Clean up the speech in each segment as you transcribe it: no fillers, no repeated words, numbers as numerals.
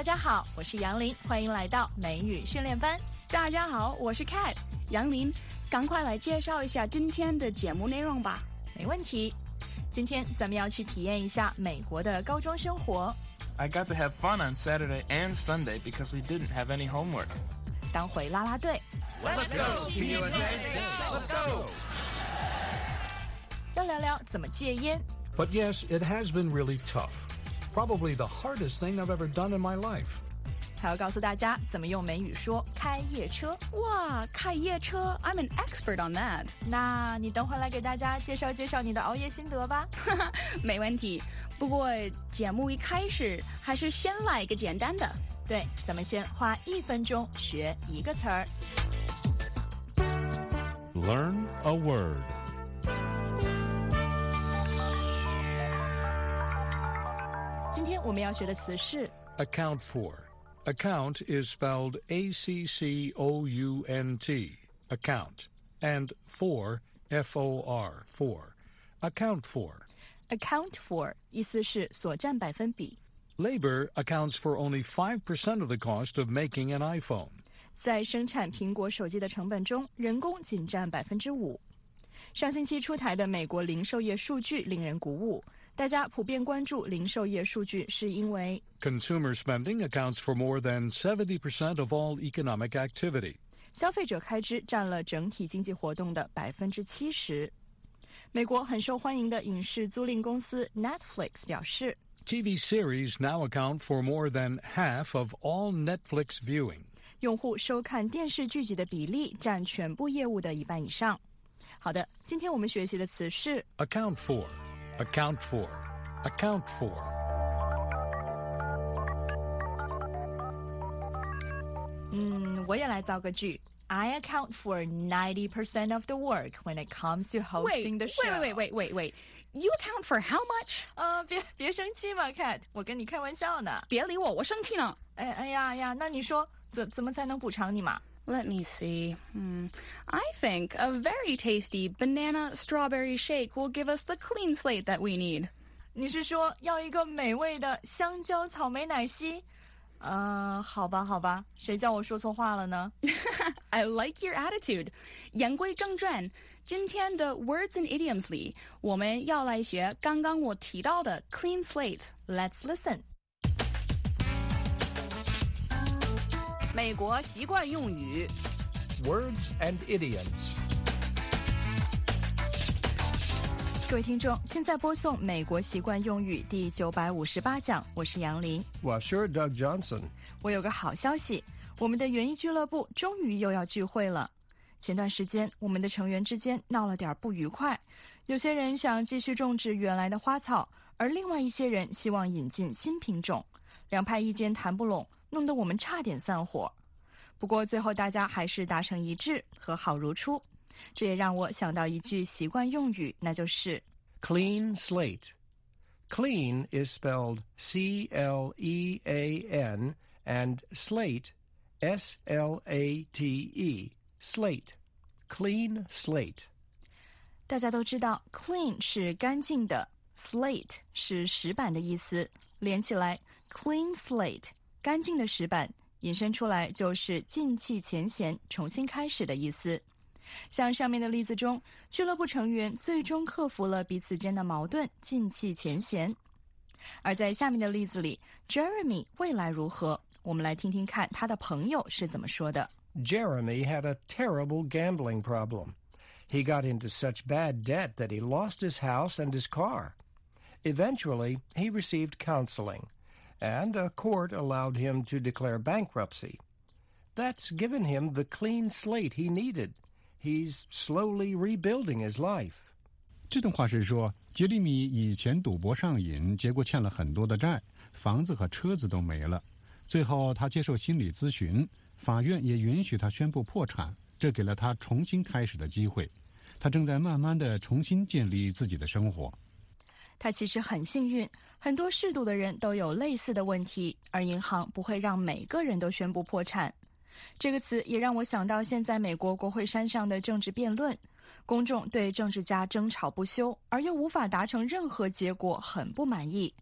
大家好，我是杨林，欢迎来到美语训练班。 大家好，我是 Cat 杨林，赶快来介绍一下今天的节目内容吧。 没问题，今天咱们要去体验一下美国的高中生活。 I got to have fun on Saturday and Sunday because we didn't have any homework. 当回啦啦队 Let's go, Team USA! Let's go! 要聊聊怎么戒烟。 But yes, it has been really tough. Probably the hardest thing I've ever done in my life. 还要告诉大家怎么用美语说开夜车。 哇，开夜车 I'm an expert on that. 那你等会儿来给大家介绍介绍你的熬夜心得吧。 没问题，不过节目一开始还是先来一个简单的。 对，咱们先花1分钟学一个词儿。 Learn a word. 今天我们要学的词是 Account for. Account is spelled A-C-C-O-U-N-T. Account. And for, F-O-R, for. Account for. account for 意思是所占百分比。 Labor accounts for only 5% of the cost of making an iPhone. 在生产苹果手机的成本中，人工仅占5%。上星期出台的美国零售业数据令人鼓舞，大家普遍关注零售业数据，是因为 Consumer spending accounts for more than 70% of all economic activity. 消费者开支占了整体经济活动的70%。美国很受欢迎的影视租赁公司 Netflix 表示， TV series now account for more than half of all Netflix viewing. 用户收看电视剧集的比例占全部业务的1半以上。好的，今天我们学习的词是 Account for. Account for. Account for. 我也来造个句。I account for 90% of the work when it comes to hosting the show. Wait. You account for how much? 别生气嘛 ，Cat， 我跟你开玩笑呢。 别理我，我生气呢。 哎呀，那你说怎么才能补偿你嘛？ Let me see. I think a very tasty banana strawberry shake will give us the clean slate that we need. 你是说要一个美味的香蕉草莓奶昔？好吧，谁叫我说错话了呢？ I like your attitude. 言归正传，今天的 Words and Idioms 里，我们要来学刚刚我提到的 clean slate. Let's listen. 美国习惯用语 Words and idioms. 各位听众，现在播送美国习惯用语第958讲，我是杨林。 Well, sure, Doug Johnson. 我有个好消息，我们的园艺俱乐部终于又要聚会了。前段时间，我们的成员之间闹了点不愉快，有些人想继续种植原来的花草，而另外一些人希望引进新品种，两派意见谈不拢，弄得我们差点散伙。不过最后大家还是达成一致，和好如初。这也让我想到一句习惯用语，那就是 Clean slate. Clean is spelled C-L-E-A-N and slate, S-L-A-T-E, slate. Clean slate. 大家都知道 clean 是干净的， slate 是石板的意思，连起来 clean slate 干净的石板，引申出来就是尽弃前嫌，重新开始的意思。像上面的例子中，俱乐部成员最终克服了彼此间的矛盾，尽弃前嫌。而在下面的例子里 Jeremy 未来如何，我们来听听看他的朋友是怎么说的。 Jeremy had a terrible gambling problem. He got into such bad debt that he lost his house and his car. Eventually, he received counseling, and a court allowed him to declare bankruptcy. That's given him the clean slate he needed.He's slowly rebuilding his life. 这段话是说，杰里米以前赌博上瘾，结果欠了很多的债，房子和车子都没了。最后他接受心理咨询，法院也允许他宣布破产，这给了他重新开始的机会。他正在慢慢的重新建立自己的生活。 他其实很幸运，很多嗜赌的人都有类似的问题，而银行不会让每个人都宣布破产。这个词也让我想到现在美国国会山上的政治辩论，公众对政治家争吵不休，而又无法达成任何结果，很不满意。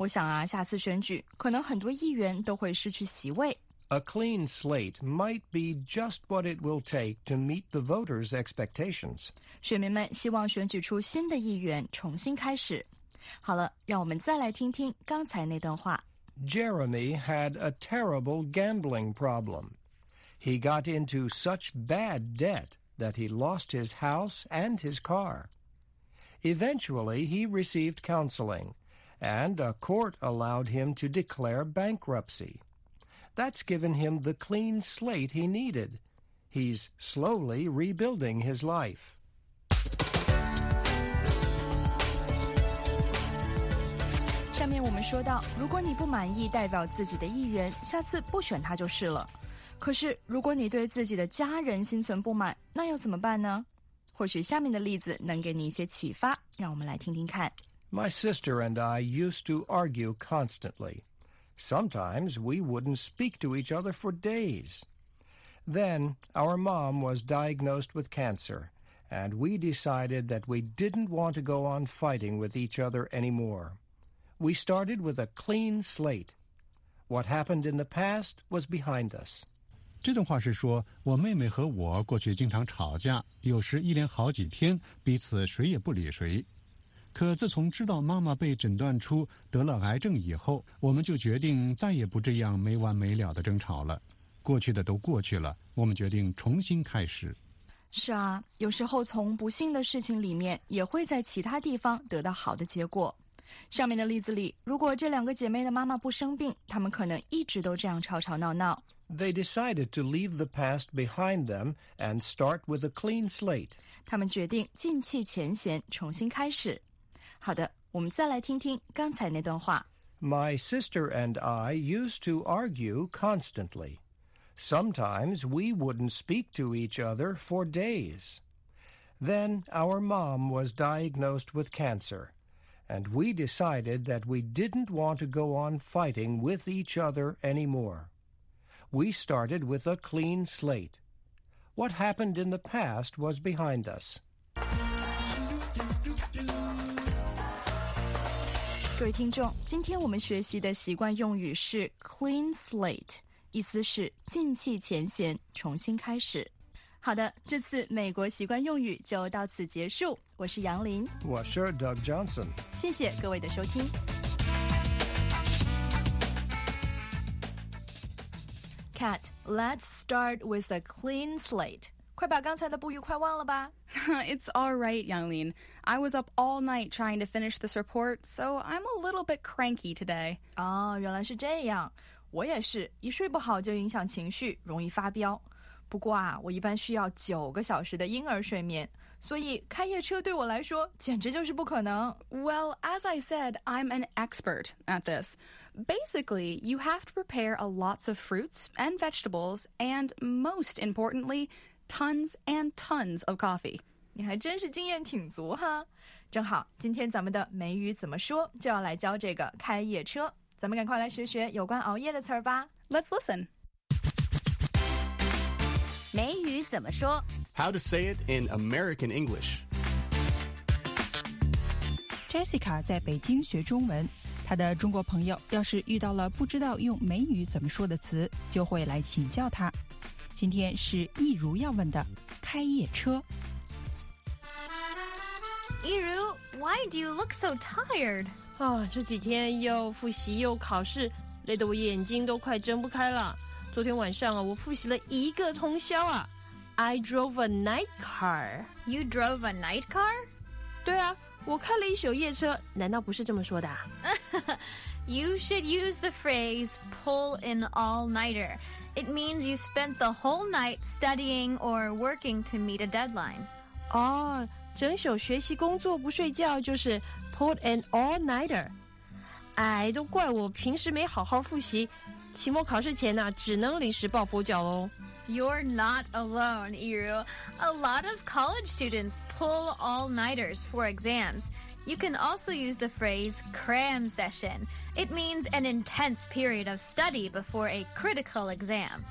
我想啊，下次选举可能很多议员都会失去席位。 A clean slate might be just what it will take to meet the voters' expectations. 选民们希望选举出新的议员，重新开始。好了，让我们再来听听刚才那段话。 Jeremy had a terrible gambling problem. He got into such bad debt that he lost his house and his car. Eventually, he received counseling, and a court allowed him to declare bankruptcy. That's given him the clean slate he needed. He's slowly rebuilding his life. 上面我们说到，如果你不满意代表自己的议员，下次不选他就是了。可是如果你对自己的家人心存不满，那又怎么办呢？或许下面的例子能给你一些启发，让我们来听听看。 My sister and I used to argue constantly. Sometimes we wouldn't speak to each other for days. Then our mom was diagnosed with cancer, and we decided that we didn't want to go on fighting with each other anymore. We started with a clean slate. What happened in the past was behind us. 这段话是说，我妹妹和我过去经常吵架，有时一连好几天，彼此谁也不理谁。可自从知道妈妈被诊断出得了癌症以后，我们就决定再也不这样没完没了的争吵了。过去的都过去了，我们决定重新开始。 是啊，有时候从不幸的事情里面，也会在其他地方得到好的结果。上面的例子里，如果这两个姐妹的妈妈不生病，她们可能一直都这样吵吵闹闹。 They decided to leave the past behind them and start with a clean slate. 他们决定尽弃前嫌，重新开始。好的，我们再来听听刚才那段话。 My sister and I used to argue constantly. Sometimes we wouldn't speak to each other for days. Then our mom was diagnosed with cancer, and we decided that we didn't want to go on fighting with each other anymore. We started with a clean slate. What happened in the past was behind us. 各位听众，今天我们学习的习惯用语是 clean slate， 意思是尽弃前嫌，重新开始。好的，这次美国习惯用语就到此结束。我是杨林， 我是 Doug Johnson。 谢谢各位的收听。Kat, let's start with a clean slate. 快把刚才的不愉快忘了吧。 It's all right, Yanglin. I was up all night trying to finish this report, so I'm a little bit cranky today. 哦，原来是这样。我也是，一睡不好就影响情绪，容易发飙。不过啊，我一般需要9个小时的婴儿睡眠，所以开夜车对我来说简直就是不可能。 Well, as I said, I'm an expert at this. Basically, you have to prepare a lots of fruits and vegetables, and most importantly, tons and tons of coffee. 你还真是经验挺足哈。正好，今天咱们的美语怎么说就要来教这个开夜车。咱们赶快来学学有关熬夜的词儿吧。 Let's listen. 美语怎么说 How to say it in American English. Jessica 在北京学中文，她的中国朋友要是遇到了不知道用美语怎么说的词，就会来请教她。今天是易如要问的开夜车。 易如 why do you look so tired? 这几天又复习又考试，累得我眼睛都快睁不开了。昨天晚上我复习了1个通宵啊。I drove a night car. You drove a night car? 对啊，我开了一宿夜车，难道不是这么说的啊？ You should use the phrase pull an all-nighter. It means you spent the whole night studying or working to meet a deadline. 整宿学习工作不睡觉就是 pull an all-nighter. 都怪我平时没好好复习，期末考试前只能临时抱佛脚咯。 You're not alone, Iru. A lot of college students pull all-nighters for exams. You can also use the phrase cram session. It means an intense period of study before a critical exam.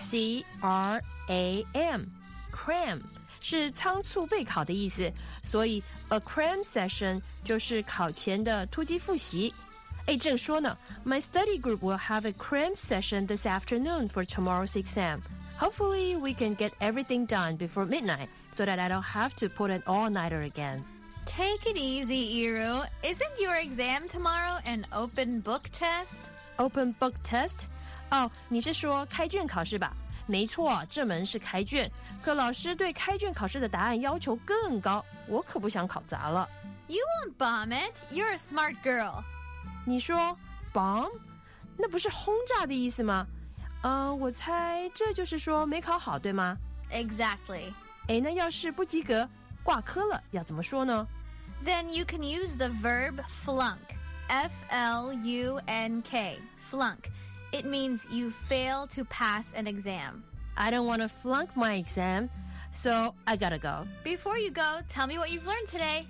C-R-A-M. Cram 是仓促备考的意思，所以 a cram session 就是考前的突击复习。 哎，正说呢 ，My study group will have a cram session this afternoon for tomorrow's exam. Hopefully, we can get everything done before midnight so that I don't have to put an all-nighter again. Take it easy, Iru. Isn't your exam tomorrow an open book test? Open book test? 哦，你是说开卷考试吧？没错，这门是开卷，可老师对开卷考试的答案要求更高，我可不想考砸了。 You won't bomb it. You're a smart girl. 你说 bomb？ 那不是轰炸的意思吗？我猜这就是说没考好，对吗？ Exactly. 哎，那要是不及格，挂科了，要怎么说呢？ Then you can use the verb flunk. F-L-U-N-K. Flunk. It means you fail to pass an exam. I don't want to flunk my exam, so I gotta go. Before you go, tell me what you've learned today.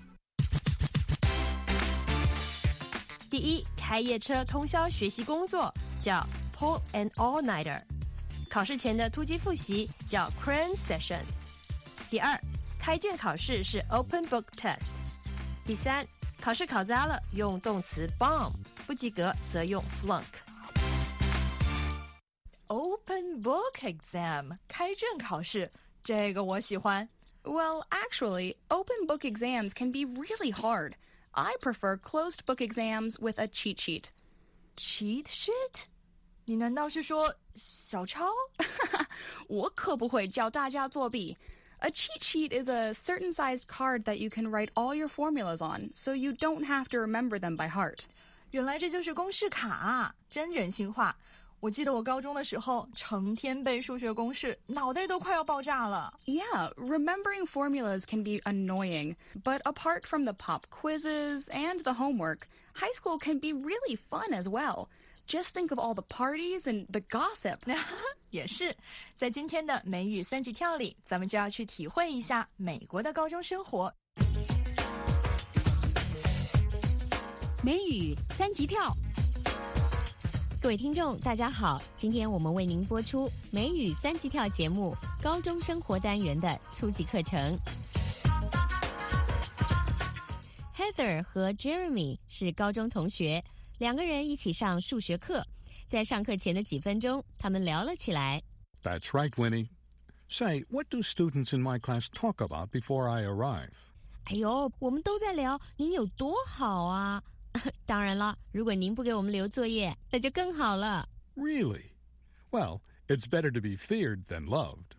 第一，开夜车通宵学习工作叫 pull an all-nighter， 考试前的突击复习叫 cram session。第二，开卷考试是 open book test。第三，考试考砸了用动词 bomb， 不及格则用 flunk。Open book exam 开卷考试，这个我喜欢。 Well, actually, open book exams can be really hard. I prefer closed book exams with a cheat sheet. Cheat sheet? 你难道是说小抄？ 我可不会教大家作弊。A cheat sheet is a certain sized card that you can write all your formulas on, so you don't have to remember them by heart. 原来这就是公式卡啊，真人性化。我记得我高中的时候，成天背数学公式，脑袋都快要爆炸了。 Yeah, remembering formulas can be annoying, but apart from the pop quizzes and the homework, high school can be really fun as well. Just think of all the parties and the gossip. 也是，在今天的美语三级跳里，咱们就要去体会一下美国的高中生活。 美语三级跳。各位听众大家好，今天我们为您播出美语三级跳节目高中生活单元的初级课程。Heather 和 Jeremy 是高中同学，两个人一起上数学课，在上课前的几分钟他们聊了起来。 That's right, Winnie. Say, what do students in my class talk about before I arrive? 哎呦，我们都在聊您有多好啊。当然了，如果您不给我们留作业，那就更好了。 Really? Well, it's better to be feared than loved.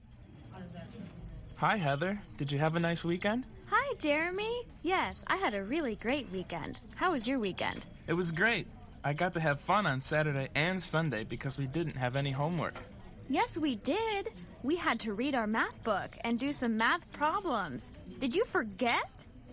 Hi, Heather. Did you have a nice weekend? Hi, Jeremy. Yes, I had a really great weekend. How was your weekend? It was great. I got to have fun on Saturday and Sunday because we didn't have any homework. Yes, we did. We had to read our math book and do some math problems. Did you forget?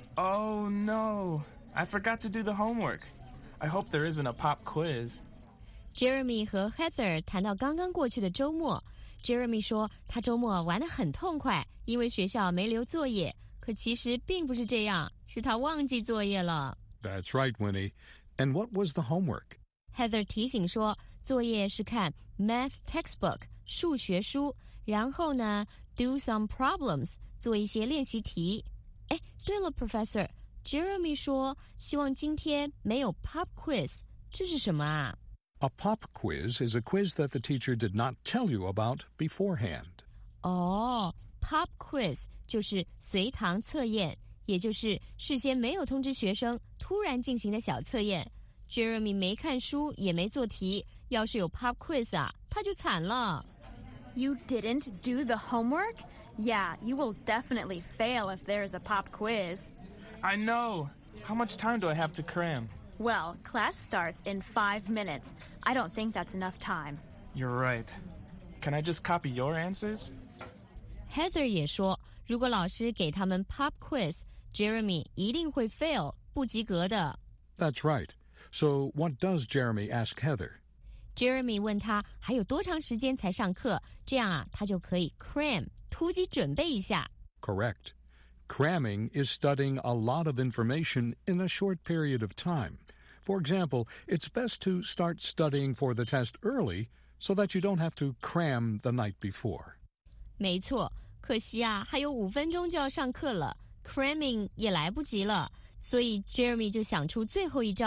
Oh, no. I forgot to do the homework. I hope there isn't a pop quiz. Jeremy 和 Heather 谈到刚刚过去的周末。Jeremy 说他周末玩得很痛快，因为学校没留作业。可其实并不是这样，是他忘记作业了。 That's right, Winnie. And what was the homework? Heather 提醒说，作业是看 math textbook 数学书，然后呢 do some problems 做一些练习题。哎，对了 Professor。Jeremy 说希望今天没有 pop quiz， 这是什么啊？ A pop quiz is a quiz that the teacher did not tell you about beforehand. 哦， pop quiz 就是随堂测验，也就是事先没有通知学生，突然进行的小测验。Jeremy 没看书也没做题，要是有 pop quiz 啊，他就惨了。 You didn't do the homework? Yeah, you will definitely fail if there's a pop quiz. I know. How much time do I have to cram? Well, class starts in 5 minutes. I don't think that's enough time. You're right. Can I just copy your answers? Heather 也说，如果老师给他们 pop quiz，Jeremy 一定会 fail， 不及格的。 That's right. So what does Jeremy ask Heather? Jeremy 问他还有多长时间才上课，这样啊，他就可以 cram 突击准备一下。 Correct. Cramming is studying a lot of information in a short period of time. For example, it's best to start studying for the test early so that you don't have to cram the night before. 没错，可惜啊，还有5分钟就要上课了 ，cramming 也来不及了，所以 Jeremy 就想出最后一招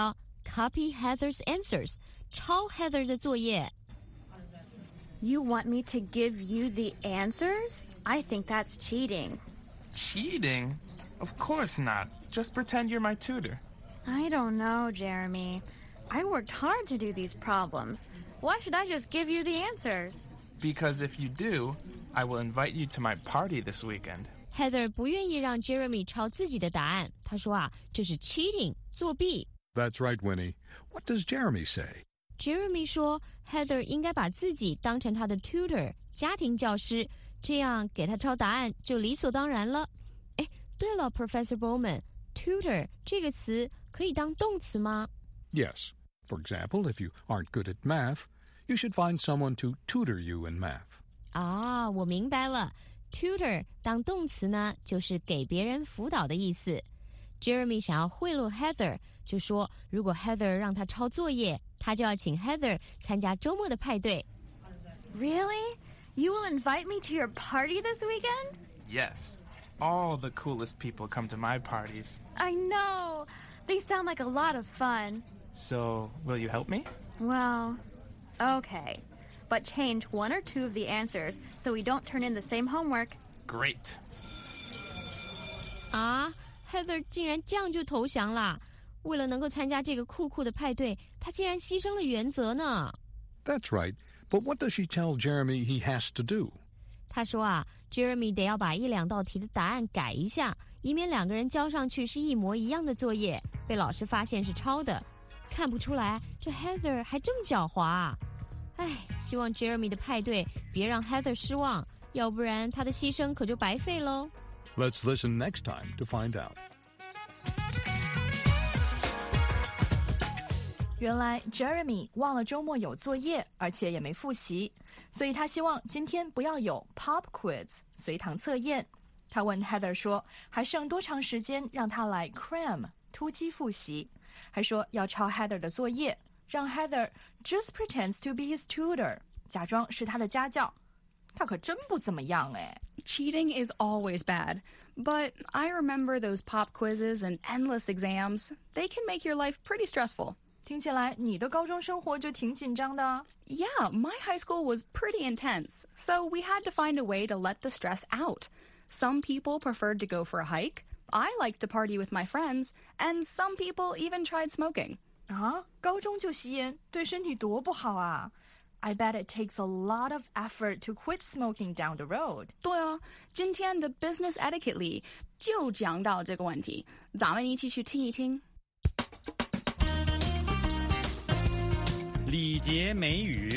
copy Heather's answers， 抄 Heather 的作业。 You want me to give you the answers? I think that's cheating. Cheating? Of course not. Just pretend you're my tutor. I don't know, Jeremy. I worked hard to do these problems. Why should I just give you the answers? Because if you do, I will invite you to my party this weekend. Heather 不愿意让 Jeremy 抄自己的答案，她说啊，这是 cheating 作弊。 That's right, Winnie. What does Jeremy say? Jeremy 说 Heather 应该把自己当成他的 tutor 家庭教师，这样给他抄答案就理所当然了。哎，对了 Professor Bowman， tutor 这个词可以当动词吗？ Yes. For example, if you aren't good at math, you should find someone to tutor you in math. 啊，我明白了。Tutor 当动词呢，就是给别人辅导的意思。Jeremy 想要贿赂 Heather， 就说如果 Heather 让他抄作业，他就要请 Heather 参加周末的派对。 Really? You will invite me to your party this weekend? Yes. All the coolest people come to my parties. I know. They sound like a lot of fun. So, will you help me? Well, okay. But change one or two of the answers so we don't turn in the same homework. Great. 啊 Heather 竟然这样就投降啦！为了能够参加这个酷酷的派对，她竟然牺牲了原则呢。 That's right. But what does she tell Jeremy he has to do? 她说啊 ，Jeremy 得要把一两道题的答案改一下，以免两个人交上去是一模一样的作业，被老师发现是抄的。看不出来，这 Heather 还真狡猾啊！唉，希望 Jeremy 的派对别让 Heather 失望，要不然她的牺牲可就白费喽。 Let's listen next time to find out. 原来 Jeremy 忘了周末有作业，而且也没复习，所以他希望今天不要有 pop quiz 随堂测验。他问 Heather 说，还剩多长时间让他来 cram 突击复习，还说要抄 Heather 的作业，让 Heather just pretends to be his tutor 假装是他的家教。他可真不怎么样哎。 Cheating is always bad, but I remember those pop quizzes and endless exams. They can make your life pretty stressful. 听起来你的高中生活就挺紧张的。 Yeah, my high school was pretty intense, so we had to find a way to let the stress out. Some people preferred to go for a hike. I liked to party with my friends, and some people even tried smoking. 啊，高中就吸烟，对身体多不好啊。I bet it takes a lot of effort to quit smoking down the road. 对啊，今天的 Business Etiquette 里就讲到这个问题，咱们一起去听一听。 礼节美语。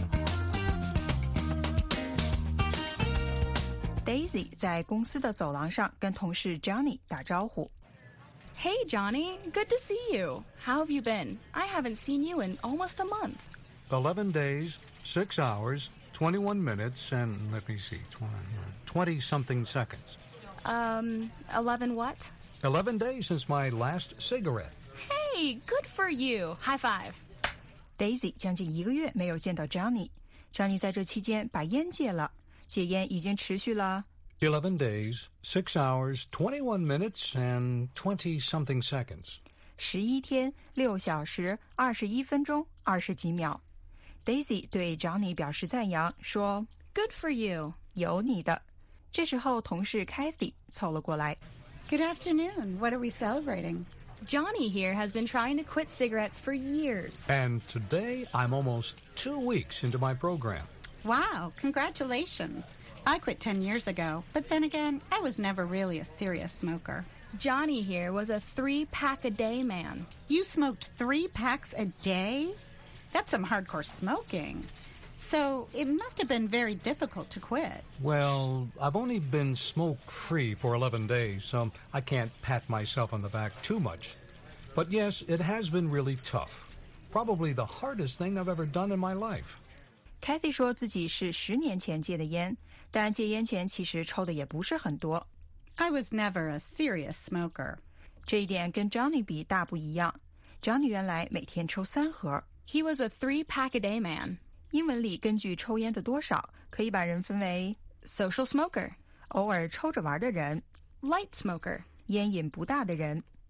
Daisy 在公司的走廊上跟同事 Johnny 打招呼。 Hey Johnny, good to see you. How have you been? I haven't seen you in almost a month. 11 days, 6 hours, 21 minutes, and let me see, 20-something seconds. 11 what? 11 days since my last cigarette. Hey, good for you. High five. Daisy 将近1个月没有见到 Johnny。Johnny 在这期间把烟戒了，戒烟已经持续了 11 days, 6 hours, 21 minutes, and 20-something seconds. 11天6小时21分钟20几秒。Daisy 对 Johnny 表示赞扬，说 Good for you. 有你的。这时候同事 Kathy 凑了过来。 Good afternoon. What are we celebrating? Johnny here has been trying to quit cigarettes for years. And today I'm almost 2 weeks into my program. Wow, congratulations. I quit 10 years ago, but then again, I was never really a serious smoker. Johnny here was a 3-pack-a-day man. You smoked 3 packs a day? That's some hardcore smoking. So it must have been very difficult to quit. Well, I've only been smoke-free for 11 days, so I can't pat myself on the back too much. But yes, it has been really tough. Probably the hardest thing I've ever done in my life. Kathy 说自己是10年前戒的烟，但戒烟前其实抽的也不是很多。 I was never a serious smoker. 这一点跟 Johnny 比大不一样。Johnny 原来每天抽3盒。 He was a 3-pack-a-day man. 英文里根据抽烟的多少，可以把人分为 social smoker 偶尔抽着玩的人 light smoker 烟瘾不大的人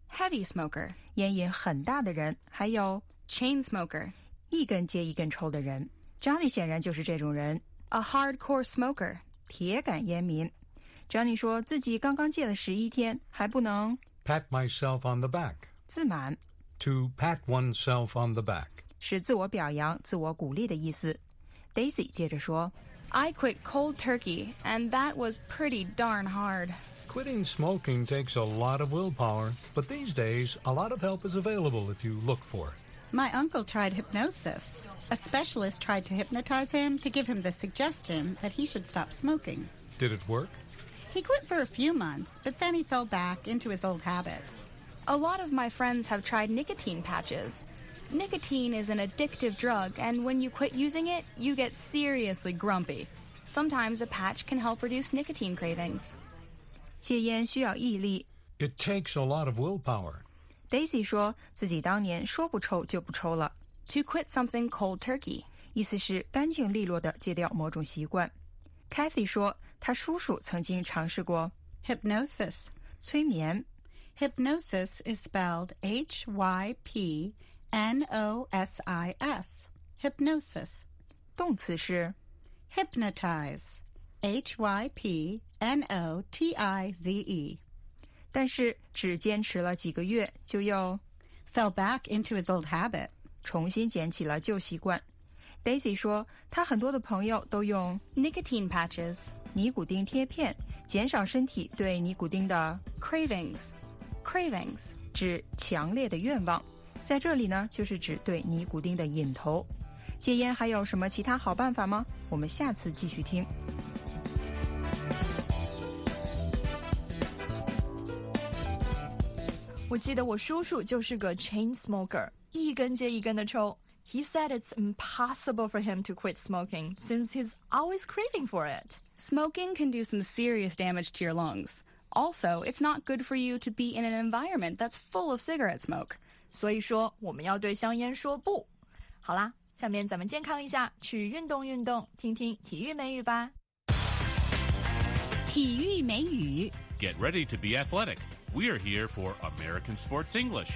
heavy smoker, 烟瘾很大的人，还有 chain smoker, 一根接一根抽的人。Johnny 显然就是这种人。 a hardcore smoker, 铁杆烟民。Johnny 说自己刚刚戒了11天，还不能 Pat myself on the back. 自满。 To pat oneself on the back. 是自我表扬、自我鼓励的意思。Daisy 接着说 I quit cold turkey, and that was pretty darn hard. Quitting smoking takes a lot of willpower, but these days, a lot of help is available if you look for it. My uncle tried hypnosis. A specialist tried to hypnotize him to give him the suggestion that he should stop smoking. Did it work? He quit for a few months, but then he fell back into his old habit. A lot of my friends have tried nicotine patches. Nicotine is an addictive drug, and when you quit using it, you get seriously grumpy. Sometimes a patch can help reduce nicotine cravings. 戒烟需要毅力。 It takes a lot of willpower. Daisy 说自己当年说不抽就不抽了。 To quit something cold turkey. 意思是干净利落地戒掉某种习惯。Kathy 说她叔叔曾经尝试过 hypnosis. 催眠。 Hypnosis is spelled Hypnosis. Hypnosis. 动词是 hypnotize. Hypnotize. 但是只坚持了几个月，就又 fell back into his old habit. 重新捡起了旧习惯。Daisy 说她很多的朋友都用 nicotine patches. 尼古丁贴片，减少身体对尼古丁的 cravings. 指强烈的愿望，在这里呢就是指对尼古丁的瘾头。戒烟还有什么其他好办法吗？我们下次继续听。 我记得我叔叔就是个 chain smoker， 一根接一根的抽。He said it's impossible for him to quit smoking since he's always craving for it. Smoking can do some serious damage to your lungs. Also, it's not good for you to be in an environment that's full of cigarette smoke. 所以说，我们要对香烟说不。好啦，下面咱们健康一下，去运动运动，听听体育美语吧。 体育美语 Get ready to be athletic. We are here for American Sports English.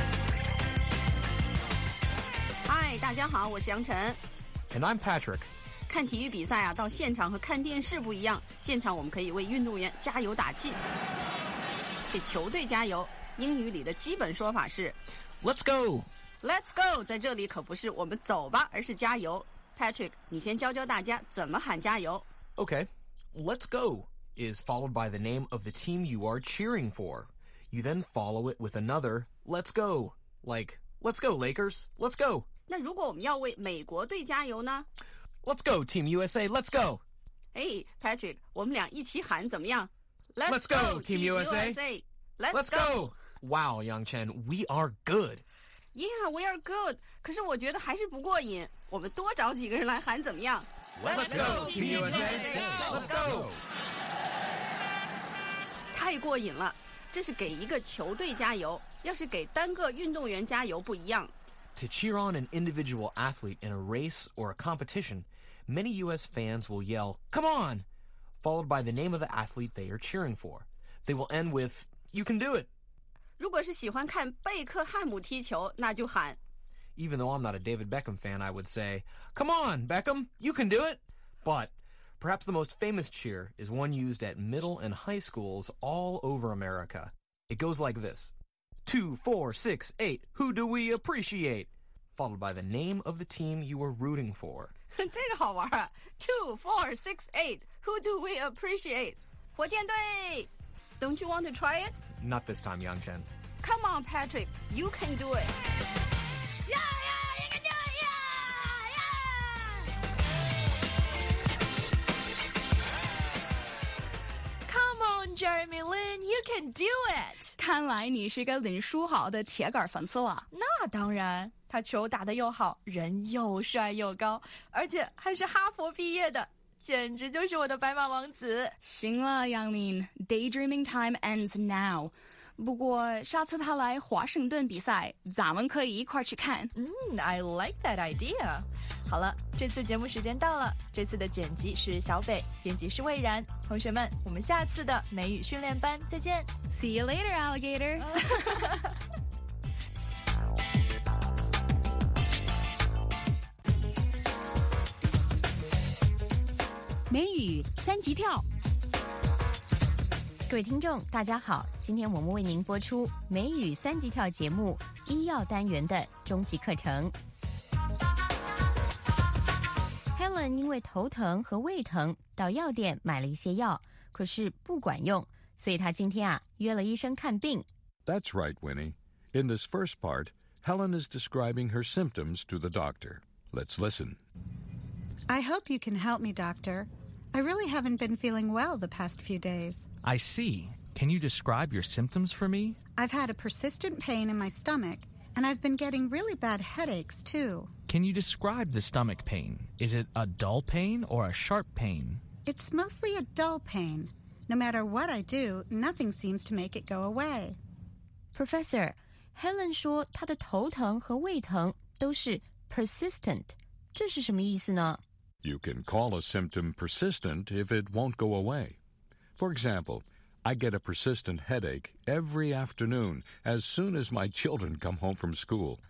Hi, 大家好，我是杨晨。 And I'm Patrick. 看体育比赛啊，到现场和看电视不一样。现场我们可以为运动员加油打气，给球队加油。英语里的基本说法是 Let's go! Let's go! 在这里可不是我们走吧，而是加油。Patrick, 你先教教大家怎么喊加油。 Okay. Let's go is followed by the name of the team you are cheering for. You then follow it with another Let's go. Like, Let's go, Lakers. Let's go. 那如果我们要为美国队加油呢？ Let's go, Team USA. Let's go. Hey, Patrick, 我们俩一起喊怎么样？ Let's go, Team USA. Let's go. Wow, Yang Chen, we are good. Yeah, we are good. 可是我觉得还是不过瘾。我们多找几个人来喊怎么样？ Let's go, Team USA. Let's go. 太过瘾了，这是给一个球队加油，要是给单个运动员加油不一样。 To cheer on an individual athlete in a race or a competition, many U.S. fans will yell, "Come on!" followed by the name of the athlete they are cheering for. They will end with, "You can do it." 如果是喜欢看贝克汉姆踢球，那就喊 Even though I'm not a David Beckham fan, I would say, "Come on, Beckham, you can do it." But perhaps the most famous cheer is one used at middle and high schools all over America. It goes like this. 2, 4, 6, 8, who do we appreciate? Followed by the name of the team you are rooting for. 这个好玩啊 2, 4, 6, 8, who do we appreciate? 火箭队 Don't you want to try it? Not this time, Yang Chen. Come on, Patrick, you can do it. Yeah, you can do it, Come on, Jeremy Lin, you can do it. 看来你是个林书豪的铁杆粉丝啊。 那当然，他球打得又好，人又帅又高，而且还是哈佛毕业的，简直就是我的白马王子。 行了，杨林 ，Daydreaming time ends now. 不过下次他来华盛顿比赛，咱们可以一块儿去看。 I like that idea. 好了，这次节目时间到了。这次的剪辑是小北，编辑是魏然。同学们，我们下次的美语训练班再见。 See you later, alligator. 美语三级跳。 各位听众，大家好！今天我们为您播出美语三级跳节目医药单元的终极课程。Helen 因为头疼和胃疼，到药店买了一些药，可是不管用，所以她今天约了医生看病。 That's right, Winnie. In this first part, Helen is describing her symptoms to the doctor. Let's listen. I hope you can help me, doctor. I really haven't been feeling well the past few days. I see. Can you describe your symptoms for me? I've had a persistent pain in my stomach, and I've been getting really bad headaches, too. Can you describe the stomach pain? Is it a dull pain or a sharp pain? It's mostly a dull pain. No matter what I do, nothing seems to make it go away. Professor, Helen 说她的头疼和胃疼都是 persistent. 这是什么意思呢 ？You can call a symptom persistent if it won't go away. For example, I get a persistent headache every afternoon as soon as my children come home from school.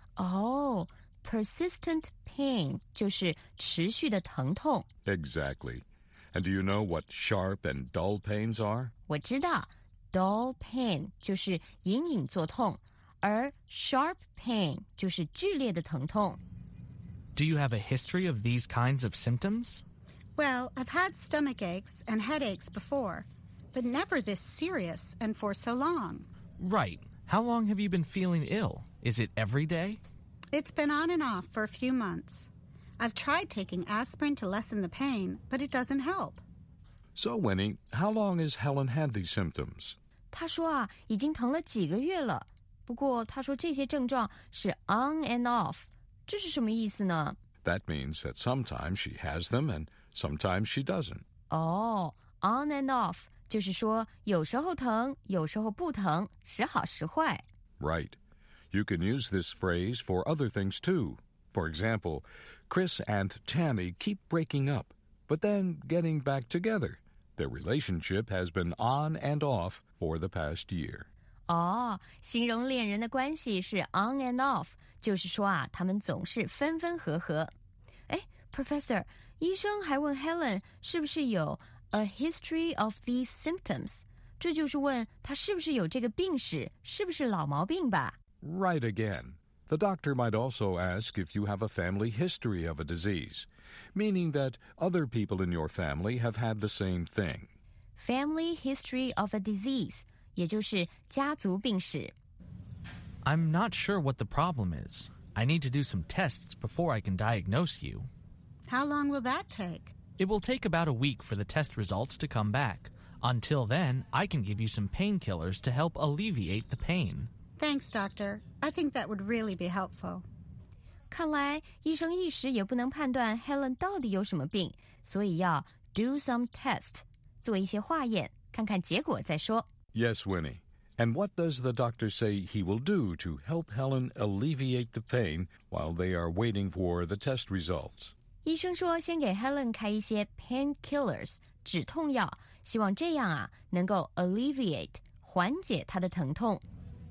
Persistent pain 就是持续的疼痛。 Exactly. And do you know what sharp and dull pains are? 我知道 dull pain 就是隐隐作痛，而 sharp pain 就是剧烈的疼痛。 Do you have a history of these kinds of symptoms? Well, I've had stomach aches and headaches before, but never this serious and for so long. Right. How long have you been feeling ill? Is it every day? It's been on and off for a few months. I've tried taking aspirin to lessen the pain, but it doesn't help. So, Winnie, how long has Helen had these symptoms? 她说已经疼了几个月了。不过她说这些症状是 on and off。这是什么意思呢？ That means that sometimes she has them and sometimes she doesn't. on and off 就是说有时候疼，有时候不疼，时好时坏。 Right. You can use this phrase for other things too. For example, Chris and Tammy keep breaking up, but then getting back together. Their relationship has been on and off for the past year. 形容恋人的关系是 on and off。就是说他们总是分分合合。Professor， 医生还问 Helen 是不是有 a history of these symptoms， 这就是问她是不是有这个病史，是不是老毛病吧？ Right again. The doctor might also ask if you have a family history of a disease, meaning that other people in your family have had the same thing. Family history of a disease， 也就是家族病史。 I'm not sure what the problem is. I need to do some tests before I can diagnose you. How long will that take? It will take about a week for the test results to come back. Until then, I can give you some painkillers to help alleviate the pain. Thanks, doctor. I think that would really be helpful. 看来医生一时也不能判断 Helen 到底有什么病，所以要 do some test， 做一些化验，看看结果再说。 Yes, Winnie. And what does the doctor say he will do to help Helen alleviate the pain while they are waiting for the test results? 医生说先给 Helen 开一些 painkillers 止痛药，希望这样能够 alleviate 缓解她的疼痛。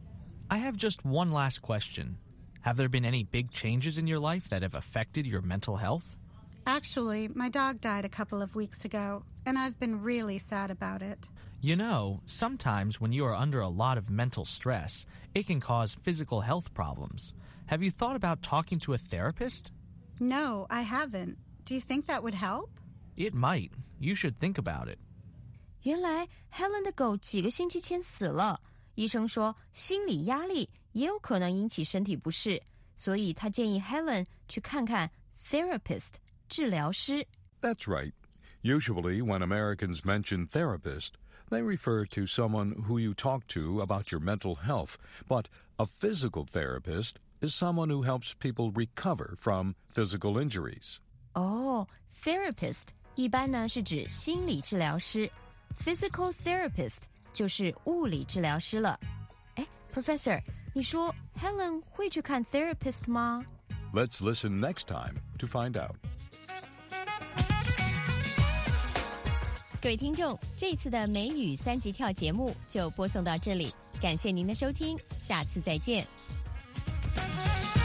I have just one last question. Have there been any big changes in your life that have affected your mental health? Actually, my dog died a couple of weeks ago, and I've been really sad about it. You know, sometimes when you are under a lot of mental stress, it can cause physical health problems. Have you thought about talking to a therapist? No, I haven't. Do you think that would help? It might. You should think about it. 原来 Helen 的狗几个星期前死了，医生说心理压力也有可能引起身体不适，所以他建议 Helen 去看看 therapist 治疗师。 That's right. Usually when Americans mention therapist, they refer to someone who you talk to about your mental health, but a physical therapist is someone who helps people recover from physical injuries. Therapist 一般呢是指心理治疗师， physical therapist 就是物理治疗师了。 Professor， 你说 Helen 会去看 therapist 吗？ Let's listen next time to find out. 各位听众，这次的美语3级跳节目就播送到这里，感谢您的收听，下次再见。